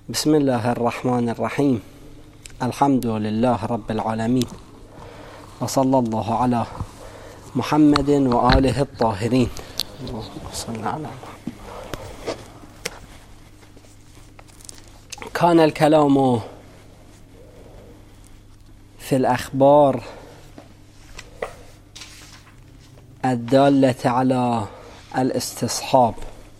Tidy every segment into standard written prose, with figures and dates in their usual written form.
بسم الله الرحمن الرحيم. الحمد لله رب العالمين، وصلى الله على محمد وآله الطاهرين. اللهم صل على محمد. كان الكلام في الأخبار الدالة على الاستصحاب.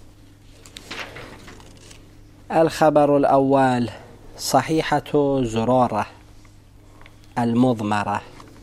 الخبر الأول: صحيحة زرارة المضمرة.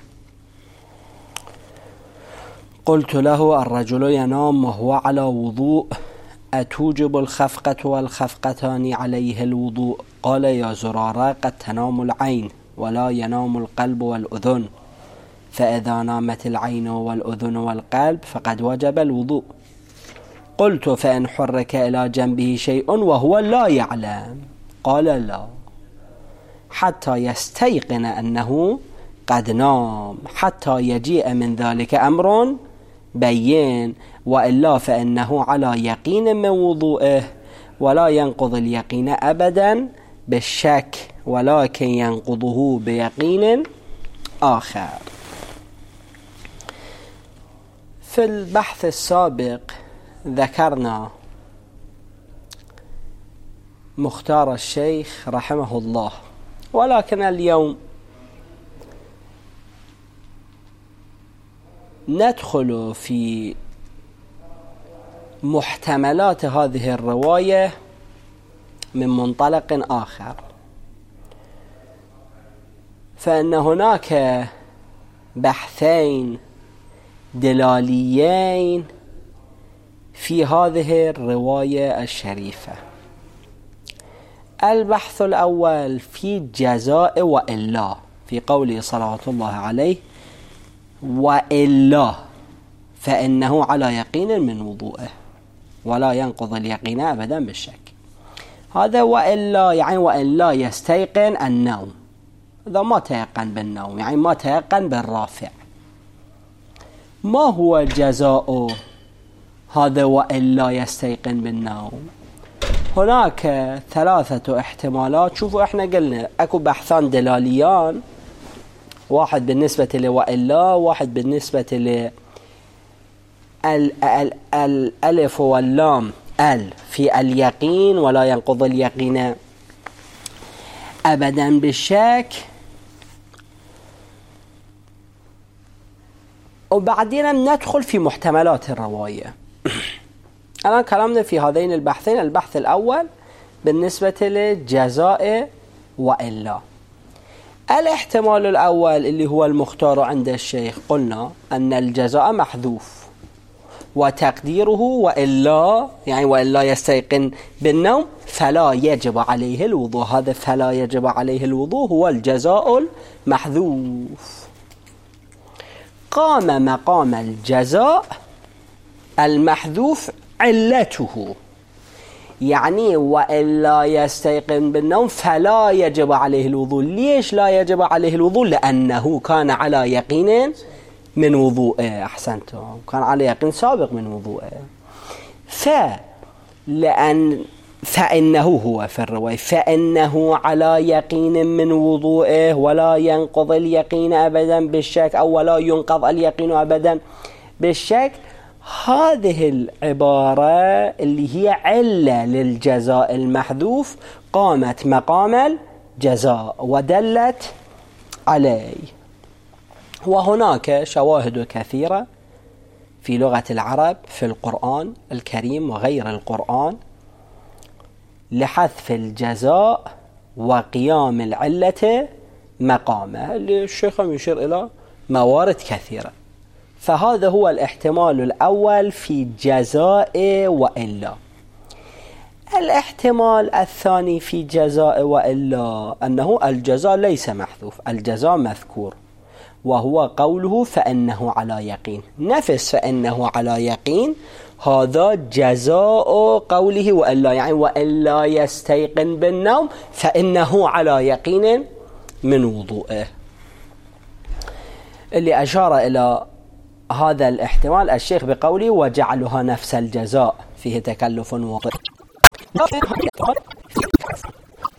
قلت له: الرجل ينام وهو على وضوء، أتوجب الخفقة والخفقتان عليه الوضوء؟ قال: يا زرارة، قد تنام العين ولا ينام القلب والأذن، فإذا نامت العين والأذن والقلب فقد وجب الوضوء. قلت: فإن حرك إلى جنبه شيء وهو لا يعلم؟ قال: لا، حتى يستيقن أنه قد نام، حتى يجيء من ذلك أمر بين، وإلا فإنه على يقين من وضوئه، ولا ينقض اليقين أبدا بالشك، ولكن ينقضه بيقين آخر. في البحث السابق ذكرنا مختار الشيخ رحمه الله، ولكن اليوم ندخل في محتملات هذه الرواية من منطلق آخر. فإن هناك بحثين دلاليين في هذه الرواية الشريفة. البحث الأول في جزاء وإلا، في قوله صلوات الله عليه: وإلا فإنه على يقين من وضوئه، ولا ينقض اليقين أبدا بالشك. هذا وإلا يعني وإلا يستيقن النوم، إذا ما تيقن بالنوم يعني ما تيقن بالرافع. ما هو جزاء هذا وإلا يستيقن بالنوم؟ هناك ثلاثة احتمالات. شوفوا، احنا قلنا اكو بحثان دلاليان، واحد بالنسبة لوإلا، واحد بالنسبة الألف واللام في اليقين ولا ينقض اليقين أبدا بالشك، وبعدين ندخل في محتملات الرواية. الآن كلامنا في هذين البحثين. البحث الأول بالنسبة للجزاء وإلا. الاحتمال الأول اللي هو المختار عند الشيخ، قلنا أن الجزاء محذوف، وتقديره وإلا يعني وإلا يستيقن بالنوم فلا يجب عليه الوضوء. هذا فلا يجب عليه الوضوء هو الجزاء المحذوف. قام مقام الجزاء المحذوف علته، يعني وإلا يستيقن بالنوم فلا يجب عليه الوضوء. ليش لا يجب عليه الوضوء؟ لأنه كان على يقين من وضوءه. أحسنتم، كان على يقين سابق من وضوءه. فإنه هو في الرواية فإنه على يقين من وضوءه، ولا ينقض اليقين أبدا بالشك، أو ولا ينقض اليقين أبدا بالشك. هذه العبارة اللي هي علة للجزاء المحذوف قامت مقام الجزاء ودلت عليه. وهناك شواهد كثيرة في لغة العرب في القرآن الكريم وغير القرآن لحذف الجزاء وقيام العلة مقامه، اللي الشيخ يشير إلى موارد كثيرة. فهذا هو الاحتمال الأول في جزاء وإلا. الاحتمال الثاني في جزاء وإلا أنه الجزاء ليس محذوف، الجزاء مذكور، وهو قوله فإنه على يقين. نفس فإنه على يقين هذا جزاء قوله وإلا، يعني وإلا يستيقن بالنوم فإنه على يقين من وضوئه. اللي أشار إلى هذا الاحتمال الشيخ بقوله وجعلها نفس الجزاء فيه تكلف وضع.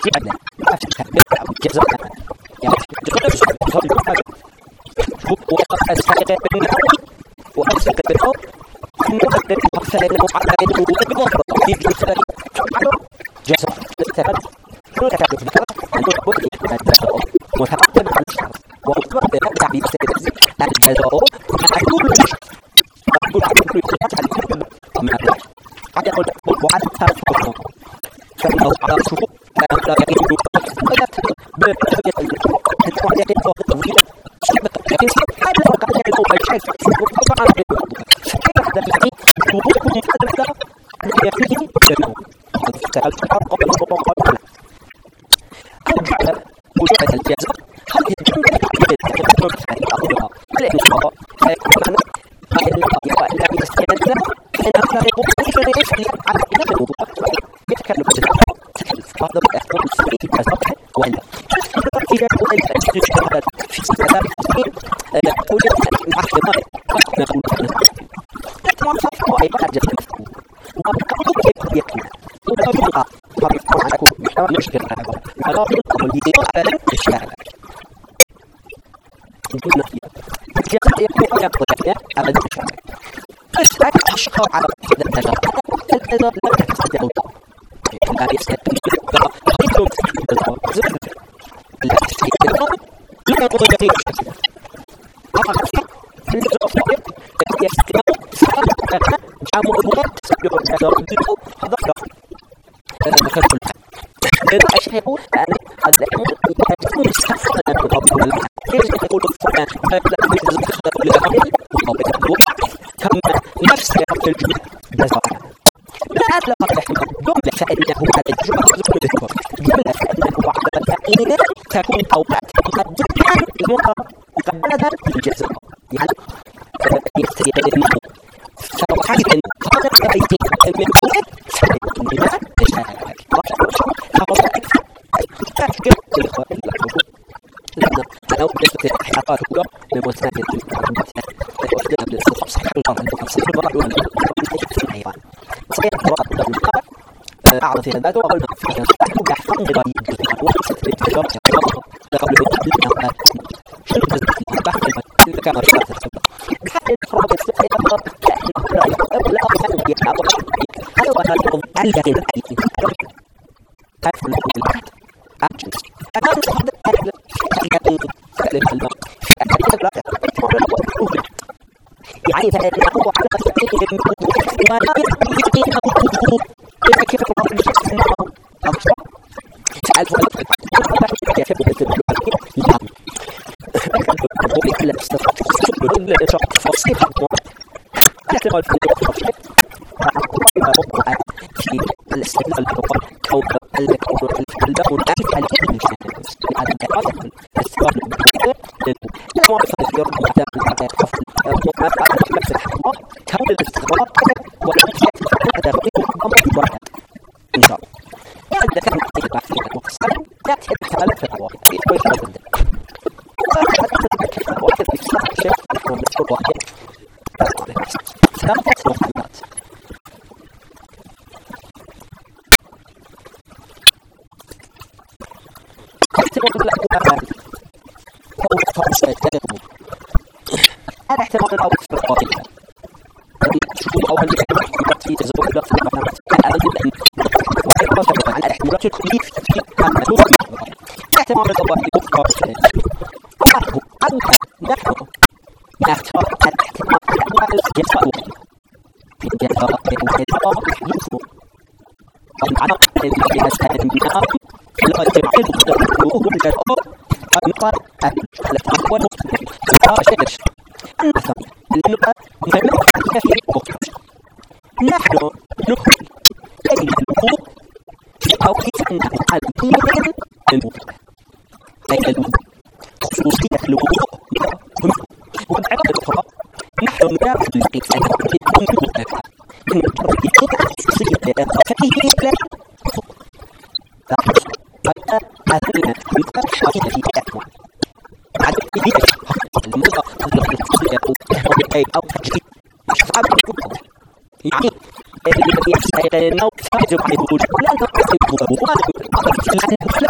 يعني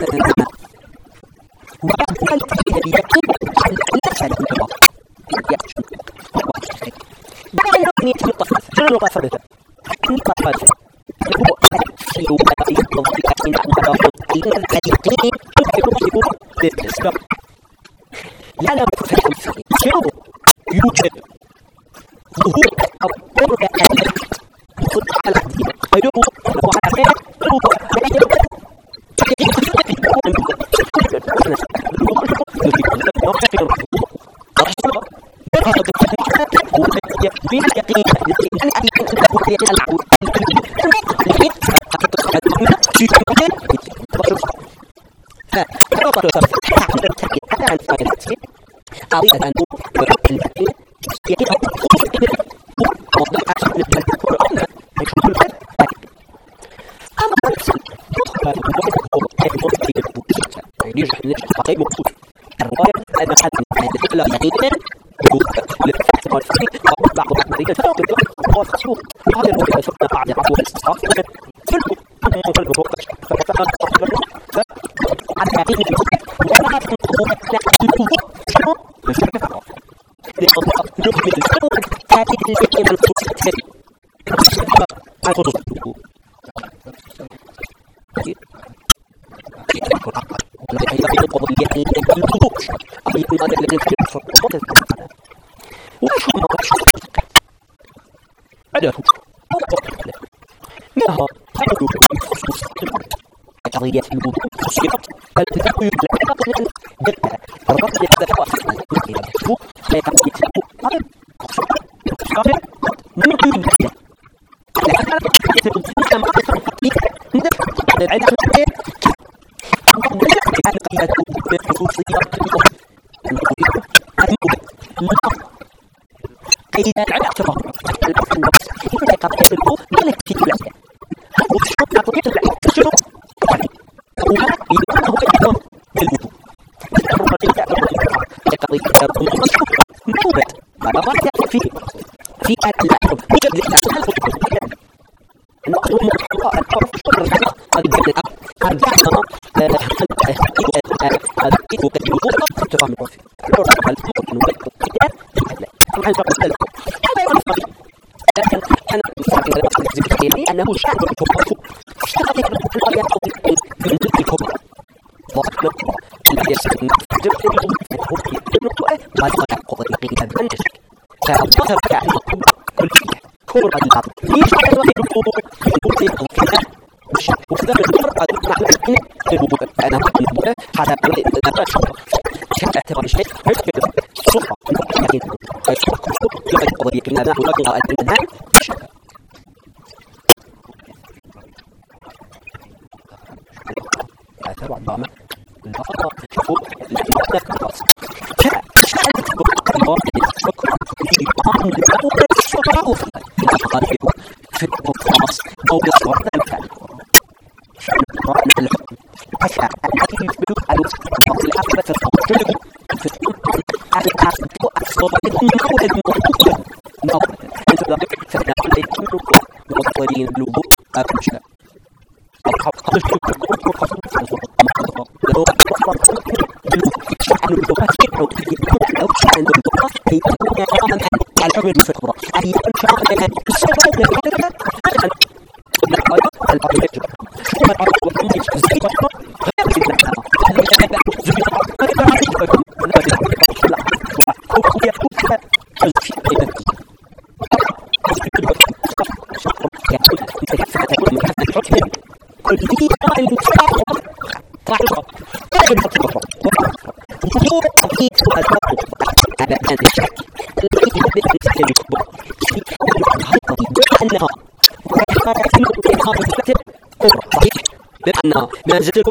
ما زلت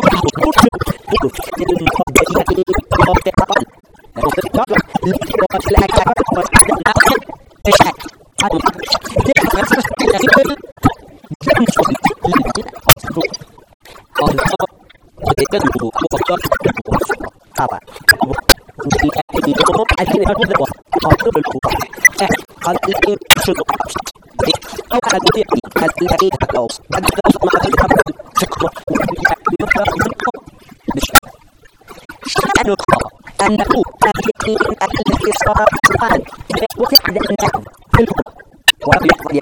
نقطة أنه التي صار الآن وتعد النعم في الكرة وفي القضية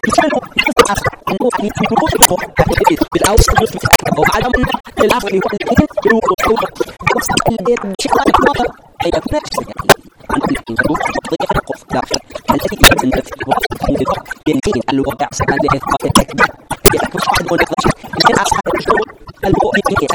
بالأوسط وعدم العفو والإذن بالوقوع أي نفس عن الوقوع التي تنتج يمكن الوضع هذه القضية من أصحاب الشغل المؤمنين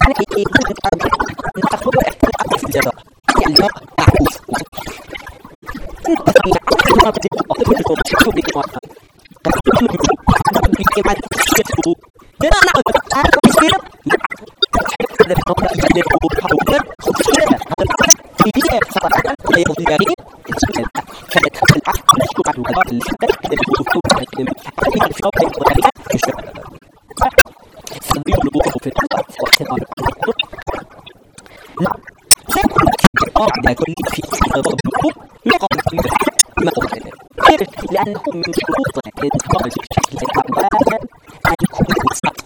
لأنه من شروط الانتقال بشكل عام أن يكون السقف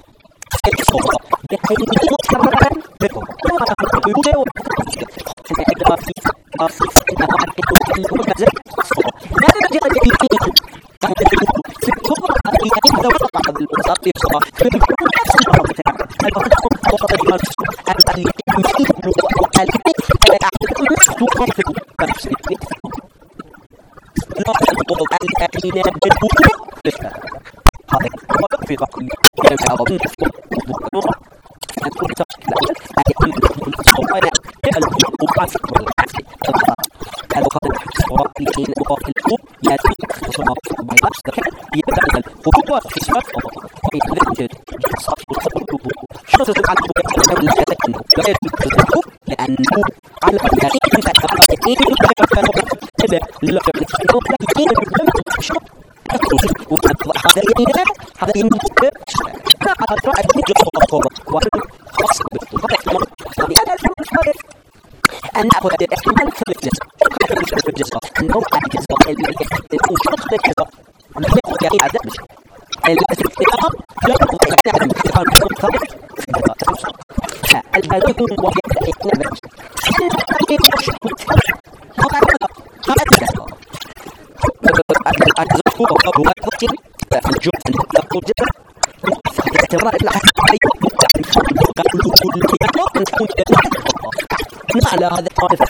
على هذا الطائف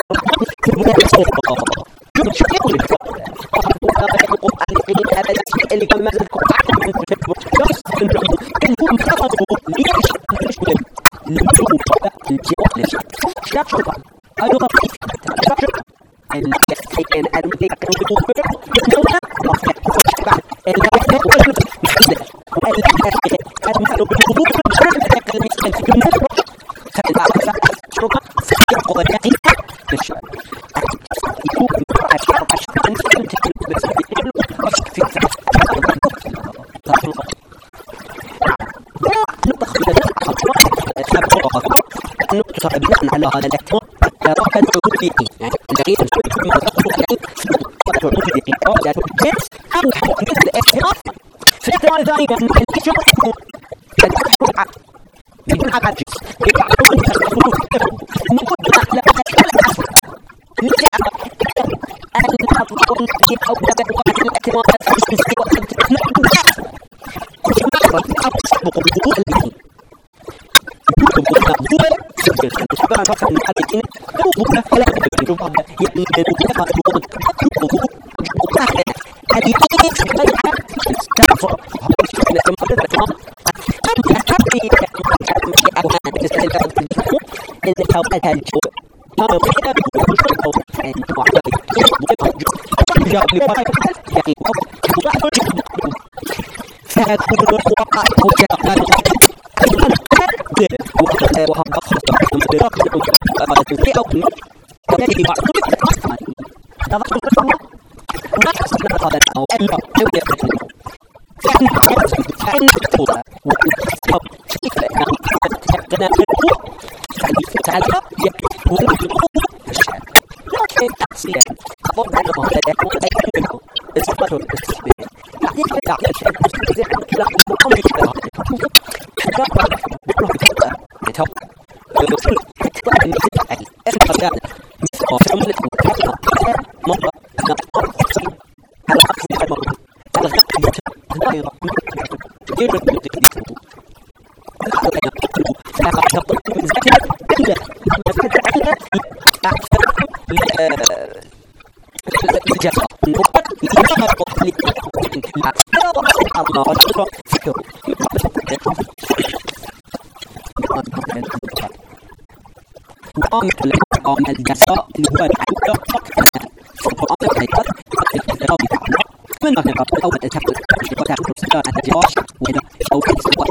اللي كان ما زلكم على هذا الاحتمال ركن عقودي يعني دقيقة في الاحتمال الثاني مقام الجزاء اللي هو من قبل أول تحت الجواش وإذا أو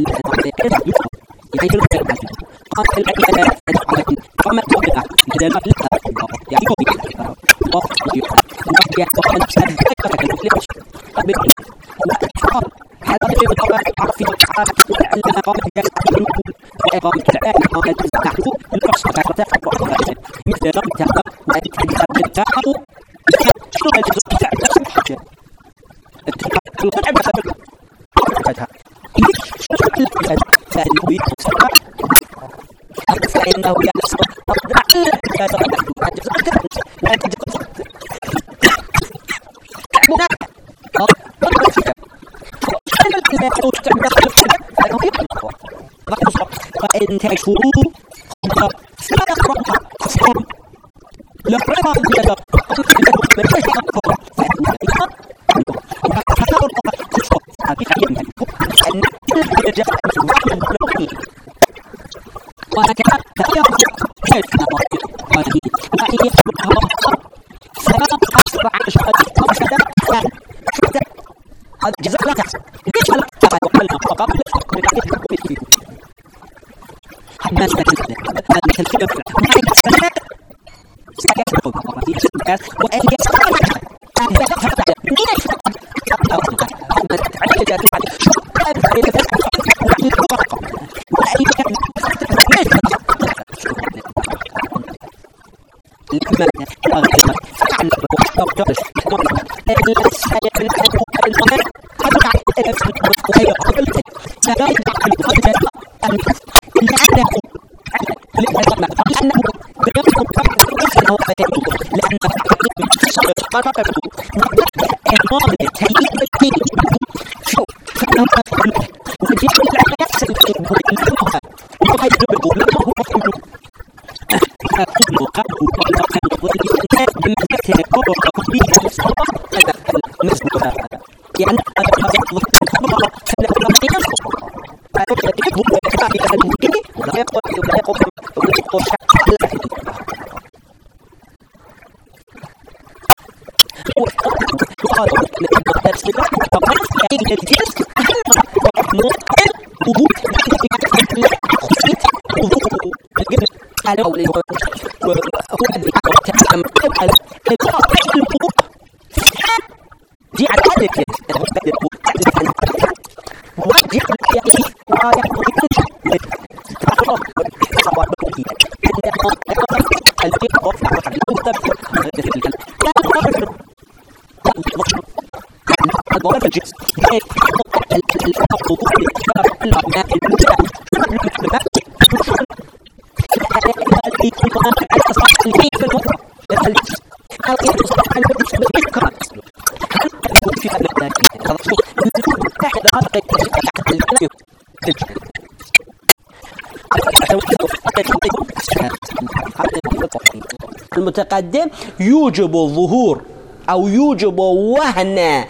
المتقدم يوجب الظهور أو يوجب وهن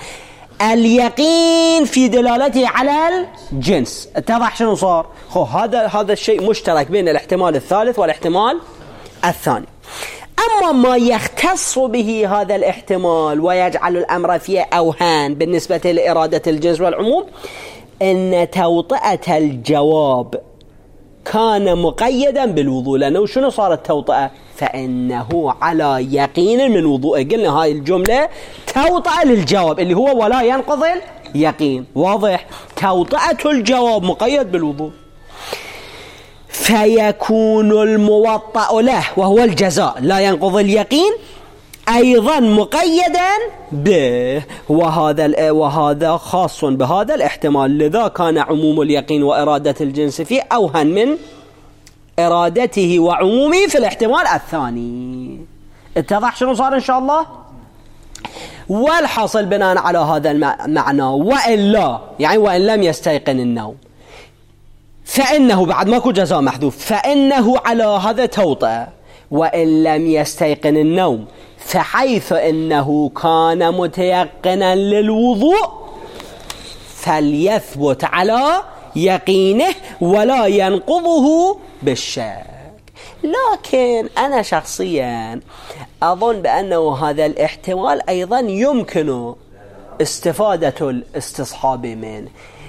اليقين في دلالته على الجنس. اتضح شنو صار؟ هذا الشيء مشترك بين الاحتمال الثالث والاحتمال الثاني. أما ما يختص به هذا الاحتمال ويجعل الأمر فيه أوهان بالنسبة لإرادة الجنس والعموم، إن توطئة الجواب كان مقيدا بالوضوء. لأنه شنو صارت توطئة؟ فإنه على يقين من وضوء. قلنا هاي الجملة توطئة للجواب اللي هو ولا ينقض اليقين. واضح؟ توطئة الجواب مقيد بالوضوء، فيكون الموطأ له وهو الجزاء لا ينقض اليقين أيضا مقيدا به، وهذا خاص بهذا الاحتمال. لذا كان عموم اليقين وإرادة الجنس فيه أوهن من إرادته وعمومه في الاحتمال الثاني. اتضح شنو صار إن شاء الله؟ والحاصل بناء على هذا المعنى، وإلا يعني وإن لم يستيقن النوم فإنه بعد ماكو جزاء محذوف، فإنه على هذا توطأ. وإن لم يستيقن النوم فحيث إنه كان متيقنا للوضوء فليثبت على يقينه ولا ينقضه بالشك. لكن أنا شخصيا أظن بأنه هذا الاحتمال أيضا يمكن استفادة الاستصحاب منه.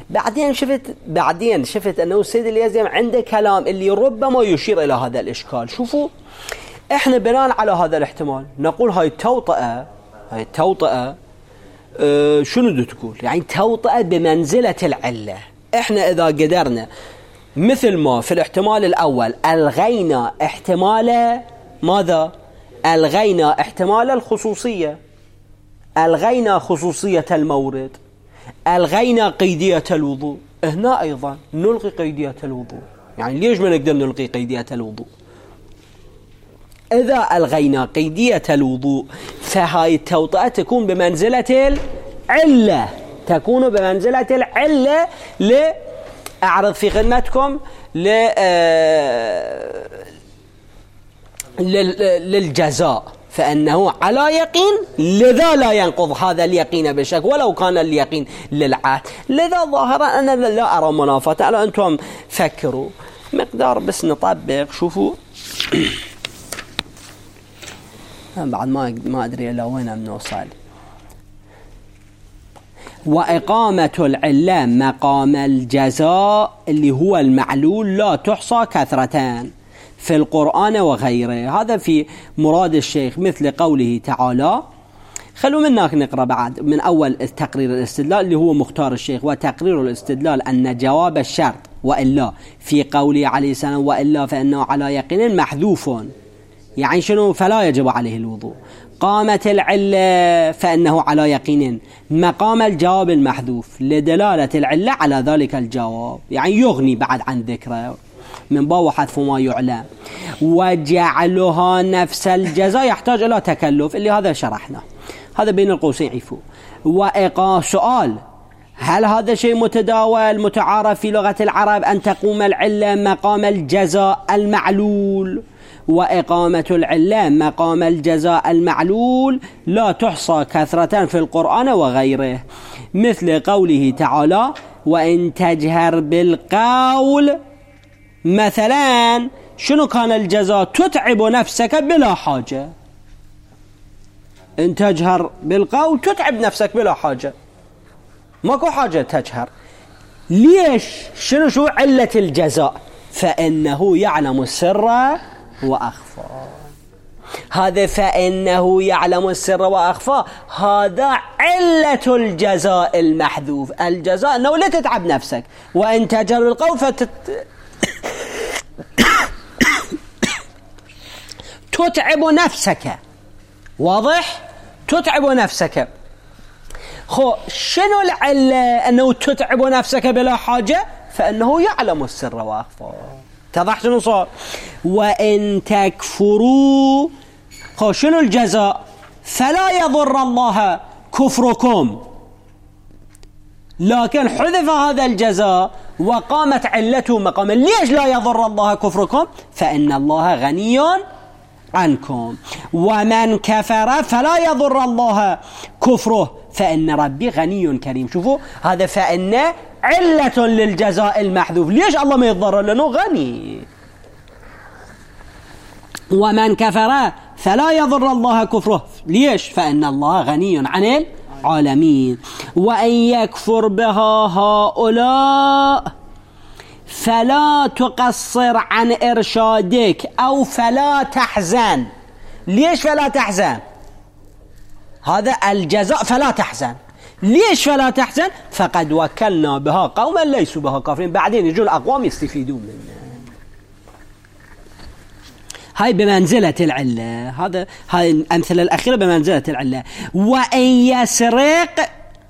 بعدين شفت أنه السيد اليزيم عنده كلام اللي ربما يشير إلى هذا الإشكال. شوفوا، إحنا بناء على هذا الاحتمال نقول هاي التوطئة شنو تقول؟ يعني توطئة بمنزلة العلة. إحنا إذا قدرنا مثل ما في الاحتمال الأول ألغينا احتمال ماذا؟ ألغينا احتمال الخصوصية، ألغينا خصوصية المورد، ألغينا قيدية الوضوء، هنا أيضا نلغي قيدية الوضوء. يعني ليش ما نقدر نلغي قيدية الوضوء؟ إذا ألغينا قيدية الوضوء فهاي التوطئة تكون بمنزلة العلة، تكون بمنزلة العلة. أعرض في خدمتكم للجزاء، فأنه على يقين لذا لا ينقض هذا اليقين بشك ولو كان اليقين للعهد. لذا ظاهرا أنا لا أرى منافاة. على أنتم فكروا مقدار بس نطبق. شوفوا بعد ما أدري إلى وين بنوصل. وإقامة العلة مقام الجزاء اللي هو المعلول لا تحصى كثرتان في القرآن وغيره. هذا في مراد الشيخ مثل قوله تعالى. خلوا منك نقرأ بعد من أول تقرير الاستدلال اللي هو مختار الشيخ. وتقرير الاستدلال أن جواب الشرط وإلا في قوله عليه السلام وإلا فإنه على يقين محذوف، يعني شنو؟ فلا يجب عليه الوضوء. قامت العلة فإنه على يقين مقام الجواب المحذوف لدلالة العلة على ذلك الجواب، يعني يغني بعد عن ذكره من باب حذف ما يعلم. وجعلها نفس الجزاء يحتاج إلى تكلف اللي هذا شرحنا، هذا بين القوسين عفو. سؤال: هل هذا شيء متداول متعارف في لغة العرب أن تقوم العلة مقام الجزاء المعلول؟ وإقامة العلة مقام الجزاء المعلول لا تحصى كثرة في القرآن وغيره، مثل قوله تعالى وإن تجهر بالقول مثلا. شنو كان الجزاء؟ تتعب نفسك بلا حاجة. إن تجهر بالقول تتعب نفسك بلا حاجة، ماكو حاجة تجهر. ليش؟ شو علة الجزاء؟ فإنه يعلم السر وأخفى. هذا فإنه يعلم السر وأخفى هذا علة الجزاء المحذوف. الجزاء أنه لا تتعب نفسك. وإن تجهر بالقول تتعب نفسك. واضح؟ تتعب نفسك. شنو العلة أنه تتعب نفسك بلا حاجة؟ فإنه يعلم السر وأخفى. اتضح شنو صار؟ وإن تكفروا شنو الجزاء؟ فلا يضر الله كفركم. لكن حذف هذا الجزاء وقامت علته مقاما. ليش لا يضر الله كفركم؟ فإن الله غني عنكم. ومن كفر فلا يضر الله كفره فإن ربي غني كريم. شوفوا هذا فإن علة للجزاء المحذوف. ليش الله ما يضر؟ لأنه غني. ومن كفر فلا يضر الله كفره. ليش؟ فإن الله غني عن العالمين. وأن يكفر بها هؤلاء فلا تقصر عن إرشادك أو فلا تحزن. ليش فلا تحزن؟ هذا الجزاء فلا تحزن. ليش فلا تحزن؟ فقد وكلنا بها قوما ليسوا بها كافرين. بعدين يجون أقوام يستفيدون منها. هاي بمنزلة العلة. هاي الأمثلة الأخيرة بمنزلة العلة. وإن يسرق،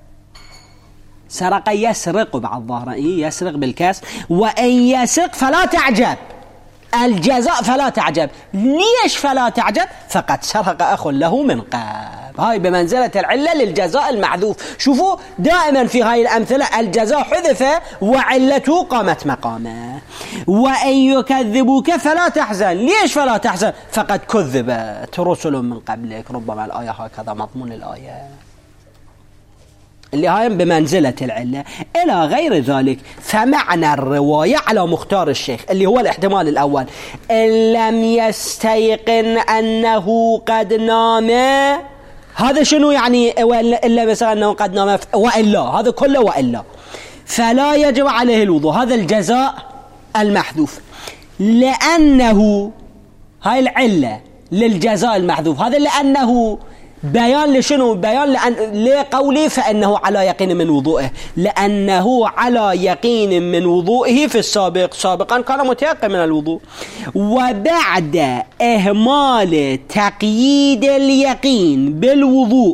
سرق يسرق بعد ظهره يسرق بالكاس. وإن يسرق فلا تعجب. الجزاء فلا تعجب. ليش فلا تعجب؟ فقد سرق أخ له من قبل. هاي بمنزلة العلة للجزاء المحذوف. شوفوا دائما في هاي الأمثلة الجزاء حذف وعلته قامت مقامه. وإن يكذبوك فلا تحزن. ليش فلا تحزن؟ فقد كذبت رسل من قبلك. ربما الآية هكذا مضمون الآية. اللي هاي بمنزلة العلة إلى غير ذلك. فمعنى الرواية على مختار الشيخ اللي هو الاحتمال الأول إن لم يستيقن أنه قد نام، هذا شنو يعني إلا مثلا أنه قد نام وإلا، هذا كله وإلا، فلا يجب عليه الوضوء. هذا الجزاء المحذوف، لأنه هاي العلة للجزاء المحذوف، هذا لأنه بيان لشنو؟ بيان لقولي فإنه على يقين من وضوئه، لأنه على يقين من وضوئه في السابق، سابقا كان متيقن من الوضوء. وبعد إهمال تقييد اليقين بالوضوء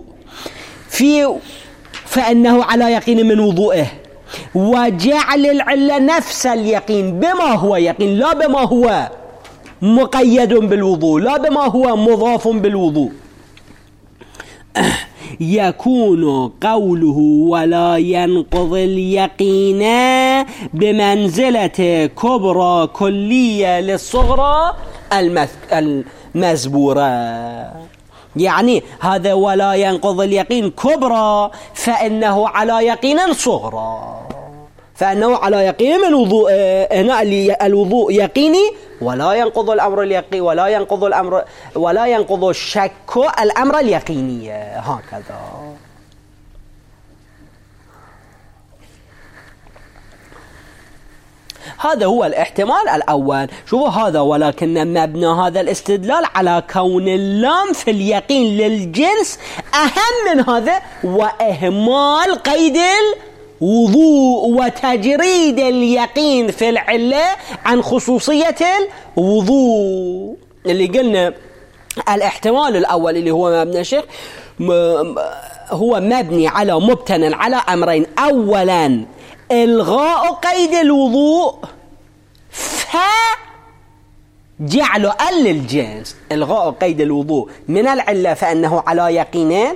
فإنه على يقين من وضوئه، وجعل العلة نفس اليقين بما هو يقين، لا بما هو مقيد بالوضوء، لا بما هو مضاف بالوضوء، يكون قوله ولا ينقض اليقين بمنزلة كبرى كلية للصغرى المزبورة. يعني هذا ولا ينقض اليقين كبرى فإنه على يقين صغرى، فإنه على يقين من وضوء، هنا الوضوء يقيني ولا ينقض الأمر اليقين، ولا ينقض الشك الأمر اليقيني، هكذا. هذا هو الاحتمال الأول. شوفوا هذا، ولكن مبنى هذا الاستدلال على كون اللام في اليقين للجنس أهم من هذا، وإهمال قيد الوضوء وتجريد اليقين في العلة عن خصوصية الوضوء. اللي قلنا الاحتمال الأول اللي هو مبنى الشيخ هو مبني على مبتنى على أمرين: أولا إلغاء قيد الوضوء فجعل للجنس، إلغاء قيد الوضوء من العلة فإنه على يقينين،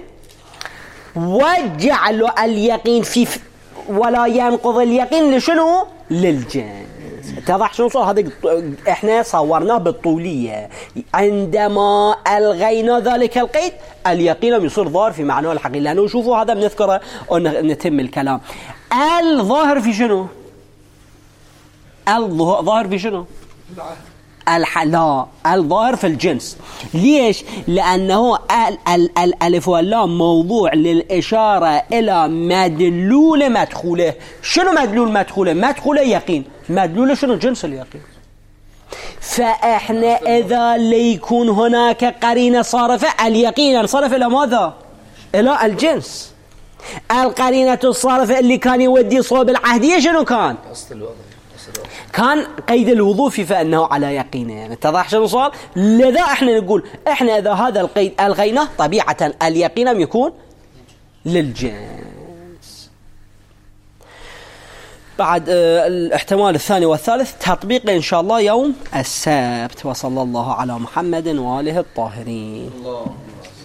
وجعل اليقين في ولا ينقض اليقين لشنو؟ للجنس. اتضح شنو صار؟ هذا احنا صورناه بالطولية، عندما ألغينا ذلك القيد اليقين يصير ظاهر في معناه الحقيقي، لأنه شوفوا هذا بنذكره ونتم الكلام. الظاهر في شنو؟ الظاهر في شنو؟ لا، الظاهر في الجنس. ليش؟ لأنه الألف واللام موضوع للإشارة إلى مدلول مدخوله. شنو مدلول مدخوله؟ مدخوله يقين، مدلول شنو؟ جنس اليقين. فإحنا إذا ليكون هناك قرينة صارفة، اليقين انصرف إلى ماذا؟ إلى الجنس. القرينة الصارفة اللي كان يودي صوب العهدية شنو كان؟ كان قيد الوضوء فإنه على يقينين. اتضح شنو صار؟ لذا احنا نقول احنا إذا هذا القيد ألغيناه طبيعة اليقين يكون للجنس. بعد الاحتمال الثاني والثالث تطبيق إن شاء الله يوم السبت. وصلى الله على محمد وآله الطاهرين.